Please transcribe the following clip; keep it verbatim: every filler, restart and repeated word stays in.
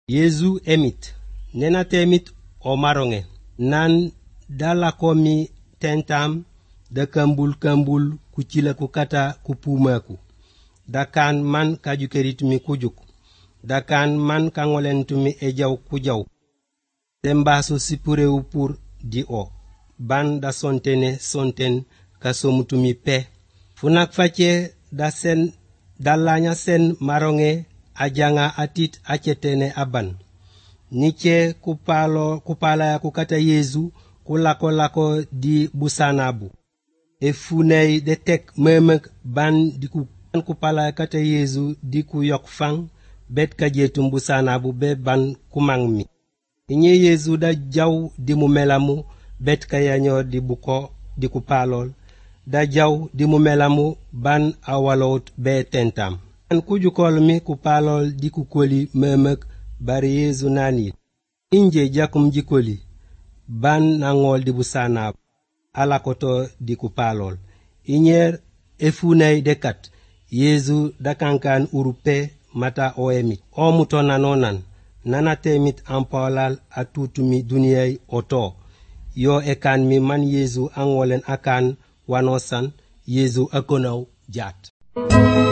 Yesu emit nena temit o maronge nan dala komi tentam da kambul kambul kuchila kukata kupumaku dakan man kajukeritumi kujuk dakan man kangolentumi ejaw kujaw tembaso sipure upur di o ban da sontene sonten kasomutumi pe funak fache da sen dalanya sen maronge ajanga atit achetene aban niche kupalo kupala ya kukata Yesu kulako lako di busanabu efunei de tek memek ban di kupala ya kata Yesu di ku yok fang bet kajetum busanabu be ban kumangmi inye Yesu da jaw di mu melamu bet kayanyo di buko di kupalol da jaw di mu melamu ban awalot be tentam an kujukol mi kupalol di kukoli memek bari Yesu nani inje jakum jikoli ban nangol di busana alakoto di kupalol inyer efunay dekat Yesu dakankan urupe mata oemi o mutona nonan nana temit ampolal atutumi duniyay oto yo ekan mi man Yesu angolen akan wanosan Yesu akonaw jat